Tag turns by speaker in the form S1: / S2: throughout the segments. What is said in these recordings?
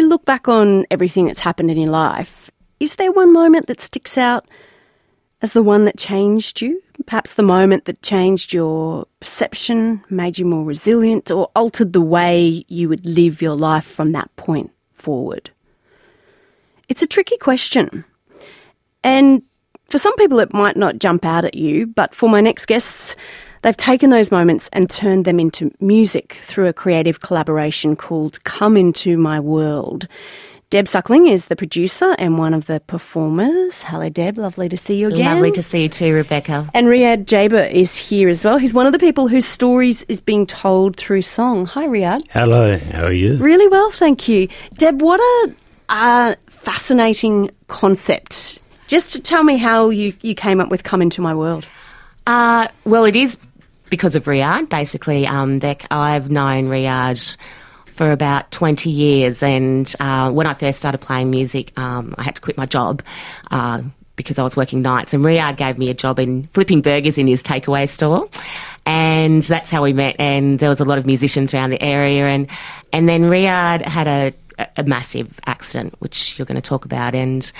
S1: look back on everything that's happened in your life, is there one moment that sticks out as the one that changed you? Perhaps the moment that changed your perception, made you more resilient, or altered the way you would live your life from that point forward? It's a tricky question. And for some people it might not jump out at you, but for my next guests, they've taken those moments and turned them into music through a creative collaboration called Come Into My World. Deb Suckling is the producer and one of the performers. Hello, Deb. Lovely to see you again.
S2: Lovely to see you too, Rebecca.
S1: And Riyad Jaber is here as well. He's one of the people whose stories is being told through song. Hi, Riyad.
S3: Hello. How are you?
S1: Really well, thank you. Deb, what a fascinating concept. Just to tell me how you came up with Come Into My World.
S2: Well, it is because of Riyad, basically. I've known Riyad for about 20 years, and when I first started playing music, I had to quit my job because I was working nights, and Riyad gave me a job in flipping burgers in his takeaway store, and that's how we met. And there was a lot of musicians around the area, and then Riyad had a massive accident, which you're going to talk about, and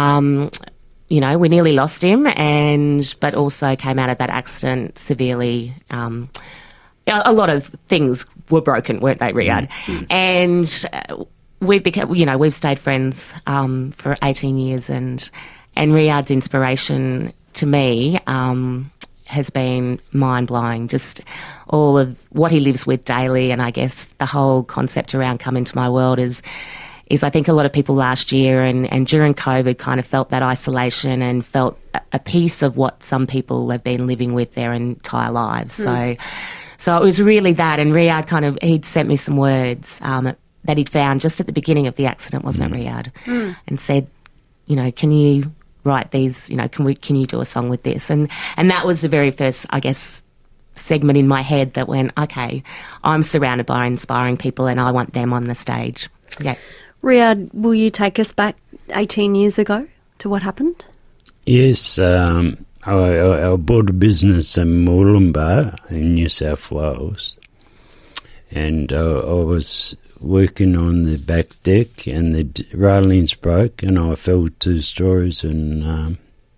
S2: we nearly lost him, but also came out of that accident severely. A lot of things were broken, weren't they, Riyad? Mm-hmm. And we've stayed friends for 18 years, and Riyad's inspiration to me has been mind-blowing, just all of what he lives with daily. And I guess the whole concept around Come Into My World is I think a lot of people last year and during COVID kind of felt that isolation and felt a piece of what some people have been living with their entire lives. So it was really that, and Riyad he'd sent me some words that he'd found just at the beginning of the accident, wasn't it, Riyad? Mm. And said, can you write these, can you do a song with this? And that was the very first, I guess, segment in my head that went, okay, I'm surrounded by inspiring people and I want them on the stage. Yeah.
S1: Riyad, will you take us back 18 years ago to what happened?
S3: Yes, I bought a business in Moolumbar in New South Wales, and I was working on the back deck and the railings broke and I fell 2 stories and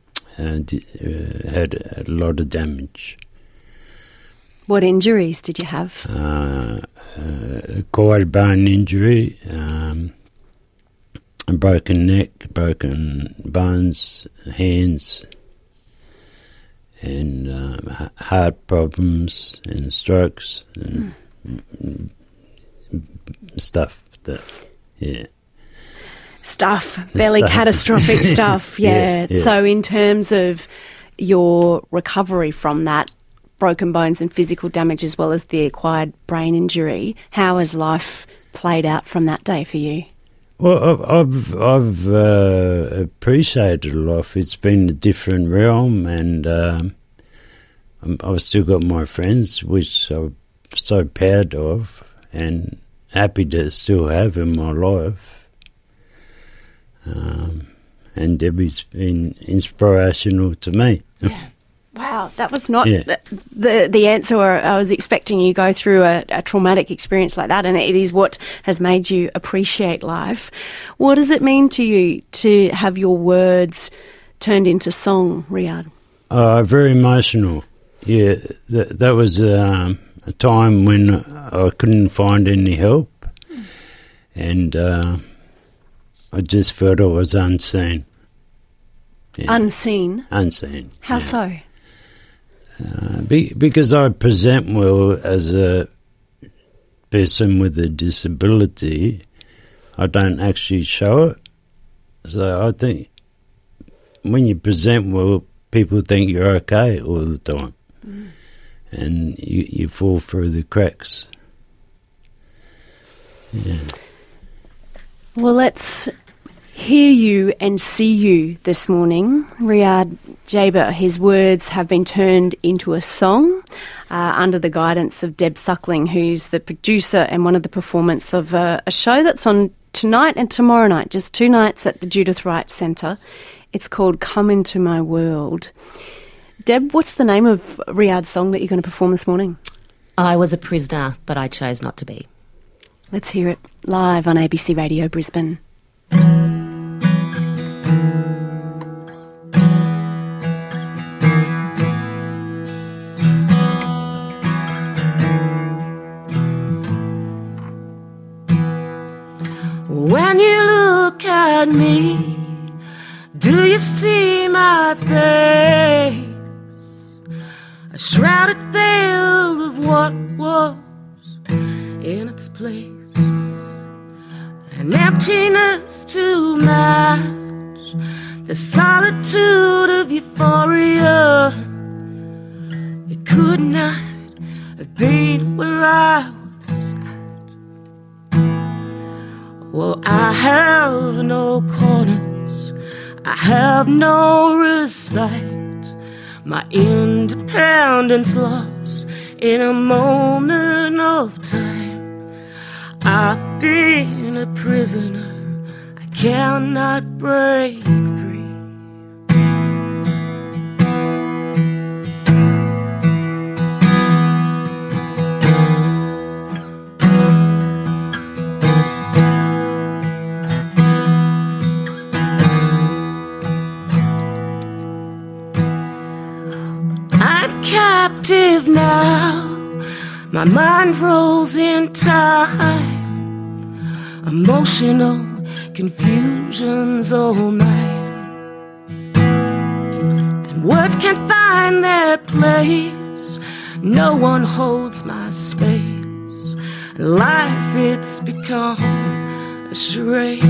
S3: had a lot of damage.
S1: What injuries did you have?
S3: Acquired bone injury, a broken neck, broken bones, hands, and heart problems and strokes and stuff.
S1: Fairly catastrophic stuff, yeah. So in terms of your recovery from that, broken bones and physical damage as well as the acquired brain injury, how has life played out from that day for you?
S3: Well, I've appreciated life. It's been a different realm, and I've still got my friends, which I'm so proud of and happy to still have in my life. And Debbie's been inspirational to me.
S1: Yeah. Wow, that was not the answer I was expecting. You go through a traumatic experience like that, and it is what has made you appreciate life. What does it mean to you to have your words turned into song, Riyad?
S3: Very emotional. Yeah, that was a time when I couldn't find any help, and I just felt I was unseen. Yeah.
S1: Unseen?
S3: Unseen.
S1: How so?
S3: Because I present well as a person with a disability, I don't actually show it. So I think when you present well, people think you're okay all the time. Mm. And you fall through the cracks. Yeah.
S1: Well, let's hear you and see you this morning. Riyad Jaber, his words have been turned into a song under the guidance of Deb Suckling, who's the producer and one of the performers of a show that's on tonight and tomorrow night, just 2 nights at the Judith Wright Centre. It's called Come Into My World. Deb, what's the name of Riyad's song that you're going to perform this morning?
S2: I was a prisoner, but I chose not to be.
S1: Let's hear it live on ABC Radio Brisbane.
S2: When you look at me, do you see my face? A shrouded veil of what was in its place. An emptiness to match the solitude of euphoria. It could not have been where I was. Well, I have no corners, I have no respite. My independence lost in a moment of time. I've been a prisoner, I cannot break free. Captive now, my mind rolls in time. Emotional confusions all mine, and words can't find their place. No one holds my space. Life, it's become a charade.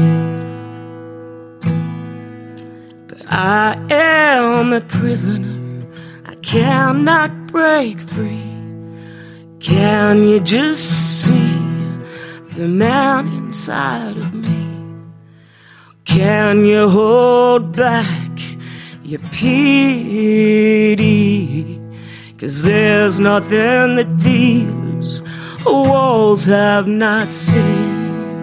S2: But I am a prisoner, cannot break free. Can you just see the man inside of me? Can you hold back your pity? 'Cause there's nothing that these walls have not seen.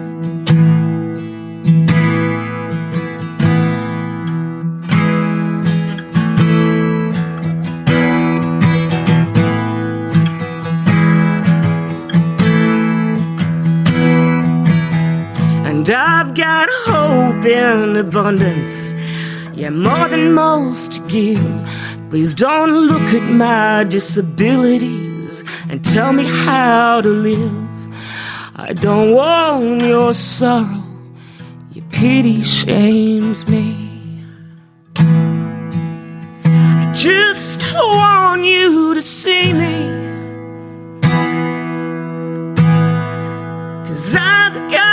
S2: I've got hope in abundance, yeah, more than most to give. Please don't look at my disabilities and tell me how to live. I don't want your sorrow, your pity shames me. I just want you to see me, 'cause I've got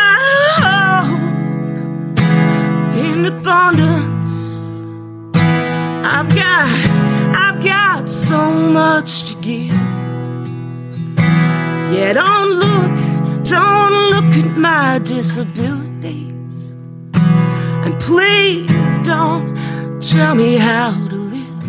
S2: abundance. I've got so much to give. Yeah, don't look at my disabilities, and please don't tell me how to live.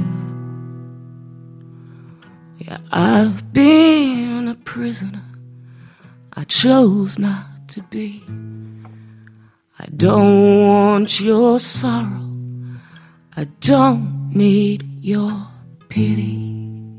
S2: Yeah, I've been a prisoner, I chose not to be. I don't want your sorrow, I don't need your pity.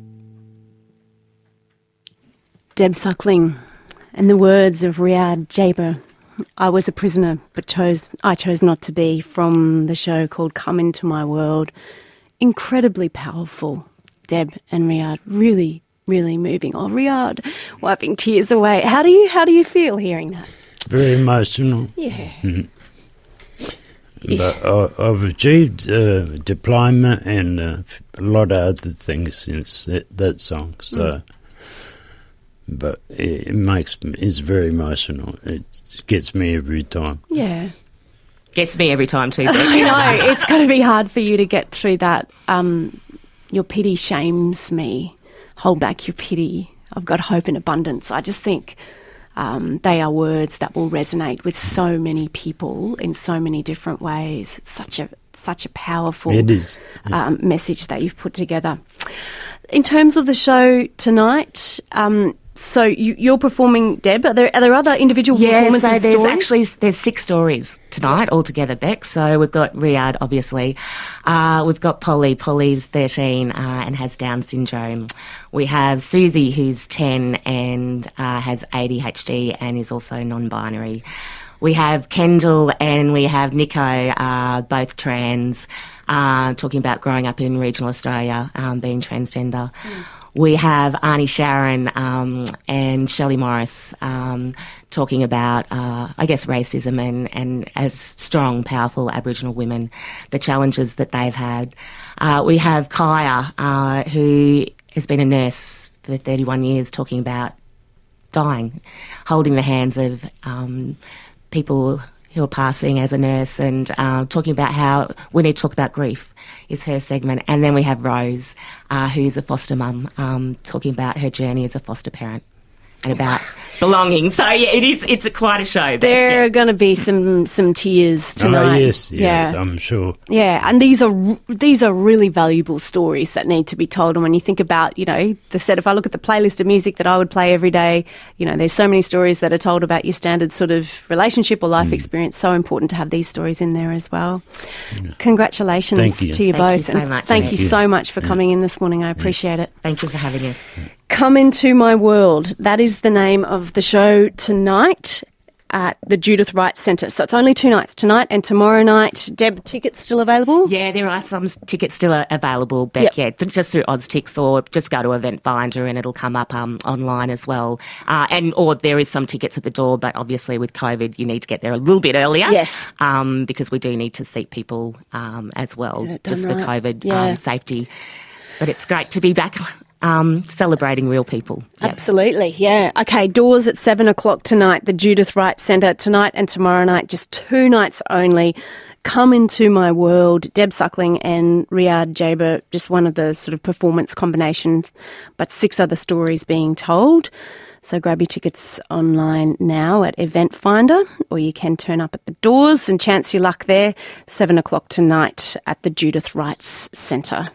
S1: Deb Suckling and the words of Riyadh Jaber. I was a prisoner, but I chose not to be, from the show called Come Into My World. Incredibly powerful, Deb and Riyadh. Really, really moving. Oh, Riyadh, wiping tears away. How do you feel hearing that?
S3: Very emotional.
S1: Yeah.
S3: Mm-hmm. But I've achieved diploma and a lot of other things since that song. So, but it's very emotional. It gets me every time.
S1: Yeah,
S2: gets me every time too.
S1: I know it's going to be hard for you to get through that. Your pity shames me. Hold back your pity. I've got hope and abundance. I just think they are words that will resonate with so many people in so many different ways. It's such a powerful message that you've put together. In terms of the show tonight, So you're performing, Deb. Are there other individual performances?
S2: Yeah, so
S1: stories?
S2: there's 6 stories tonight altogether, Beck. So we've got Riyadh, obviously. We've got Polly. Polly's 13 and has Down syndrome. We have Susie, who's 10 and has ADHD and is also non-binary. We have Kendall and we have Nico, both trans, talking about growing up in regional Australia, being transgender. We have Arnie Sharon and Shelley Morris talking about, I guess, racism and as strong, powerful Aboriginal women, the challenges that they've had. We have Kaya, who has been a nurse for 31 years, talking about dying, holding the hands of people who are passing as a nurse, and talking about how we need to talk about grief is her segment. And then we have Rose, who's a foster mum, talking about her journey as a foster parent and about belonging. So yeah, it's quite a show.
S1: There are going to be some tears tonight.
S3: Oh, yes, I'm sure.
S1: Yeah, and these are really valuable stories that need to be told. And when you think about, if I look at the playlist of music that I would play every day, there's so many stories that are told about your standard sort of relationship or life experience. So important to have these stories in there as well. Yeah. Congratulations to you both.
S2: Thank you so much.
S1: Thank you so much for coming in this morning. I appreciate it.
S2: Thank you for having us.
S1: Come Into My World. That is the name of the show tonight at the Judith Wright Centre. So it's only 2 nights, tonight and tomorrow night. Deb, tickets still available?
S2: Yeah, there are some tickets still available, Beck, just through Oztix, or just go to Event Finder and it'll come up online as well. Or there is some tickets at the door, but obviously with COVID you need to get there a little bit earlier.
S1: Yes.
S2: Because we do need to seat people as well, just for COVID safety. But it's great to be back celebrating real people. Yep.
S1: Absolutely, yeah. Okay, doors at 7 o'clock tonight, the Judith Wright Centre, tonight and tomorrow night, just 2 nights only. Come Into My World, Deb Suckling and Riyadh Jaber, just one of the sort of performance combinations, but 6 other stories being told. So grab your tickets online now at Event Finder, or you can turn up at the doors and chance your luck there, 7 o'clock tonight at the Judith Wright Centre.